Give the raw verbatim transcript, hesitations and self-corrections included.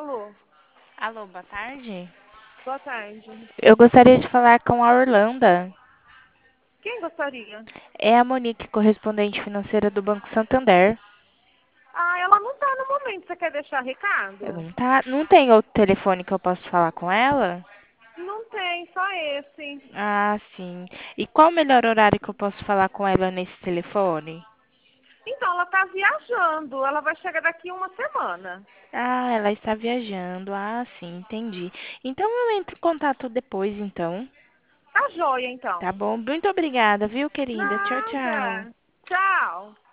Alô, Alô, boa tarde. boa tarde. Eu gostaria de falar com a Orlanda. Quem gostaria? É a Monique, correspondente financeira do Banco Santander. Ah, ela não tá no momento. Você quer deixar recado? Não tá, não tem outro telefone que eu possa falar com ela? Não tem, só esse. Ah, sim. E qual o melhor horário que eu posso falar com ela nesse telefone? Então, ela tá viajando. Ela vai chegar daqui uma semana. Ah, ela está viajando. Ah, sim, entendi. Então eu entro em contato depois, então. Tá joia, Tá então. bom? Muito obrigada, viu, querida? Tchau, tchau. Nada. Tchau.